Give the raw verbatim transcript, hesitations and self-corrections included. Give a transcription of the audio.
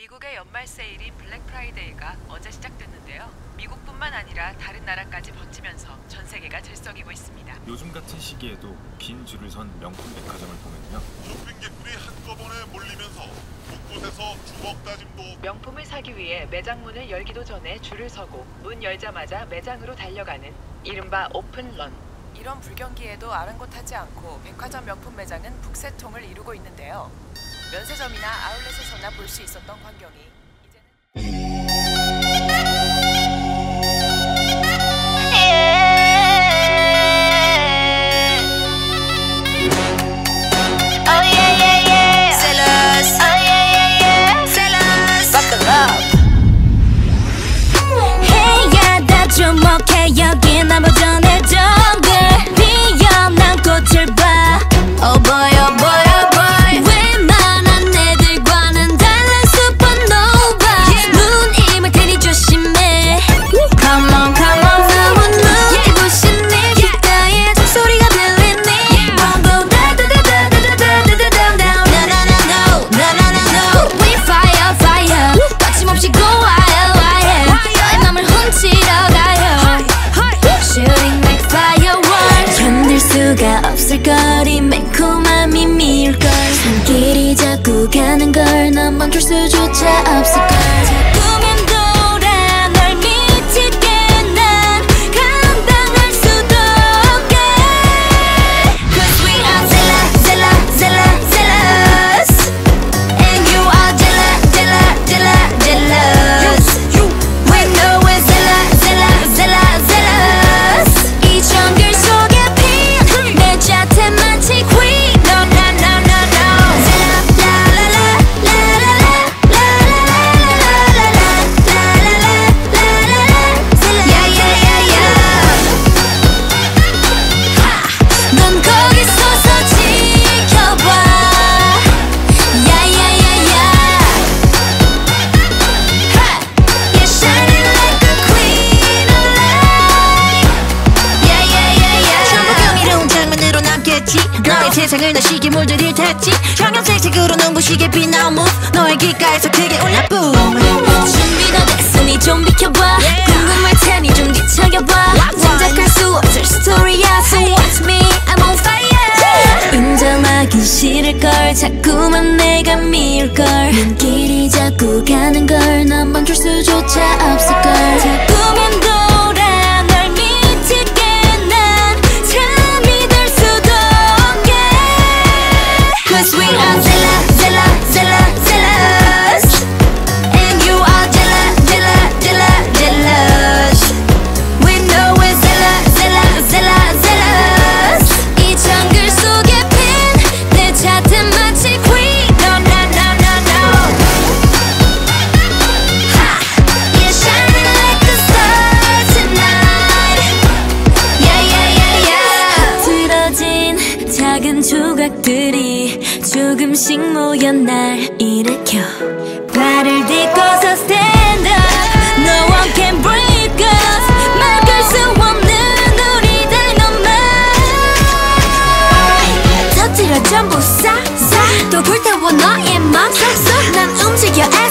미국의 연말 세일인 블랙 프라이데이가 어제 시작됐는데요. 미국뿐만 아니라 다른 나라까지 번지면서 전 세계가 들썩이고 있습니다. 요즘 같은 시기에도 긴 줄을 선 명품 백화점을 보면요. 쇼핑객들이 한꺼번에 몰리면서 곳곳에서 주먹 다짐도. 명품을 사기 위해 매장 문을 열기도 전에 줄을 서고 문 열자마자 매장으로 달려가는 이른바 오픈런. 이런 불경기에도 아랑곳하지 않고 백화점 명품 매장은 북새통을 이루고 있는데요. 면세점이나 아울렛에서나 볼 수 있었던 광경이 이제는 여기 나 버전의 정글 피어난 꽃을 봐. Oh boy oh boy oh boy. 웬만한 애들과는 달라 슈퍼노바. 눈 이물 테니 조심해. Come on come on 너무 눈부신 네 귓가에 종소리가 들리니. Won't go da da da da da da da da da down. No no no no no no no no. We fire fire 거침없이 go wild wild. 너의 맘을 훔치러 가요. Shooting like fireworks. 견딜 수가 없을 거리 매콤함이 미울걸. 손길이 자꾸 가는 걸 넌 멈출 수조차 없을걸. 자꾸만 돌아 널 미치게 난 감당할 수도 없게. Cause we are jealous jealous jealous jealous. And you are jealous jealous jealous jealous. We know we're jealous jealous jealous jealous. 이 정글 속에 핀 내 자태 마치 queen. No no no no no. La la la la la la la la la la la la. Yeah yeah yeah yeah. 넌 거기 서서 지켜봐. Yeah yeah yeah yeah. You're shining like a queen of light. Yeah yeah yeah yeah. 전부 경이로운 장면으로 남겠지. 너의 세상을 너시게 물들일 테지. 형형색색으로 눈부시게 빛나온 move. 너의 귓가에서 크게 올라 boom. 준비 다 됐으니 좀 비켜봐. 궁금할 테니 좀 뒤척여봐. 짐작할 수 없을 스토리야. So watch me I'm on fire. 인정하기 싫을걸. 자꾸만 내가 미울걸. 눈길이 자꾸 가는 걸 넌 멈출 수조차 없을걸. 자꾸만 돌아 널 미치게 난 잠이 들 수도 없게. Cause we are jealous jealous jealous jealous. And you are jealous jealous jealous jealous. We know we're jealous jealous jealous jealous. 이 정글 속에 핀 내 자태 마치 queen. No no no no no. Ha! You're shining like a star tonight. Yeah yeah yeah yeah. 흐트러진 작은 조각들이 조금씩 모여 날 일으켜. 발을 딛고서 stand up. No one can break us. 막을 수 없는 우리들 너만. 터뜨려 전부 싹싹. 또 불태워 너의 맘 쏙쏙. 난 움직여